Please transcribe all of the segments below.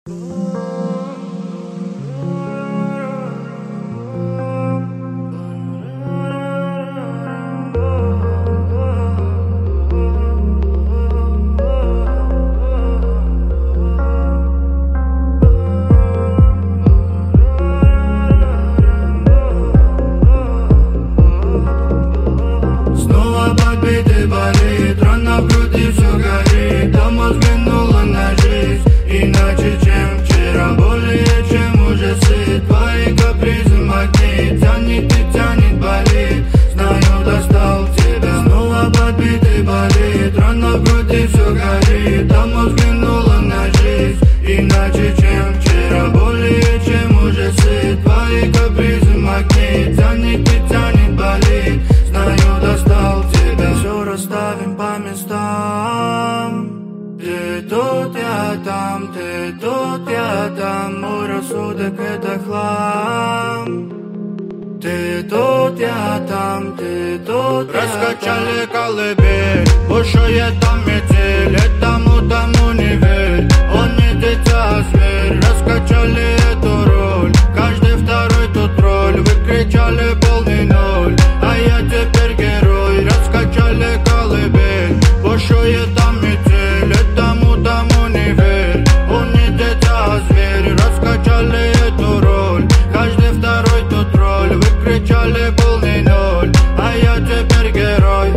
Снова подбитый болит, рана в груди все горит, а мозг взглянула на жизнь иначе, чем вчера, более чем ужасы. Твои капризы магнит, тянет и тянет, болит. Знаю, достал тебя. Снова подбитый болит, рана в груди все горит, а мозг взглянула на жизнь иначе, чем вчера, более чем ужасы. Твои капризы магнит, тянет и тянет, болит. Знаю, достал тебя. Все расставим по местам. Ты тут, я там, ты тут, я там. Мой рассудок это хлам. Ты тут, я там, ты тут, раскачали колыбель, бушует там метель, этому не верь. Он не дитя, а зверь. Раскачали эту роль, каждый второй тут роль. Вы кричали полный ноль, а я теперь герой. Раскачали колыбель, бушует там метель, этому не верь. Он не дитя, а зверь. Раскачали эту роль, каждый второй тут роль. Вы кричали полный ноль, а я теперь герой.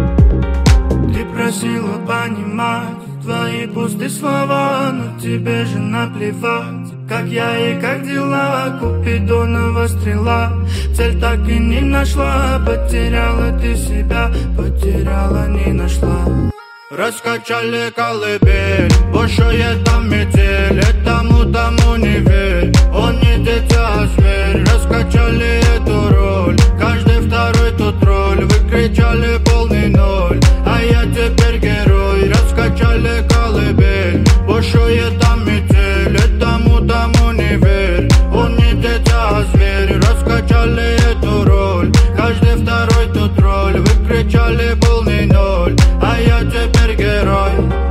Ты просила понимать твои пустые слова, но тебе же наплевать. Как я и как дела, Купидонова стрела. Цель так и не нашла, потеряла ты себя, потеряла, не нашла. Раскачали колыбель, бушует там метель, этому не верь. Он не дитя, а зверь. Раскачали эту роль, каждый второй тут роль. Вы кричали полный ноль, а я теперь герой. Раскачали колыбель, бушует там метель, этому не верь. Он не дитя, а зверь. Раскачали эту роль, каждый второй тут роль. Вы кричали полный ноль, а я теперь герой.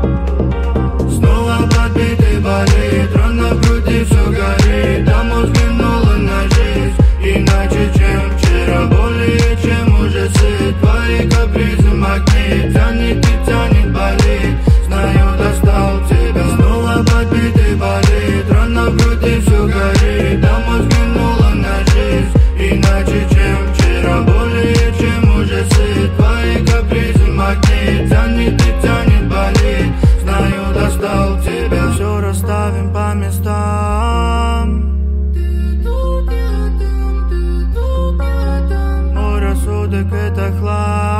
Снова подбитый болит, рана в груди все горит, а мозг взглянула на жизнь иначе, чем вчера, более чем ужасы. Твои капризы магнит, тянет и тянет, болит. Знаю, достал тебя. Снова подбитый болит, рана в груди все горит, а мозг взглянула на жизнь иначе, чем вчера, более чем ужасы. Твои капризы магнит, тянет и тянет, болит. Знаю, достал тебя. Все расставим по местам. Ты тут, я там, ты тут, я там. Мой рассудок это хлам.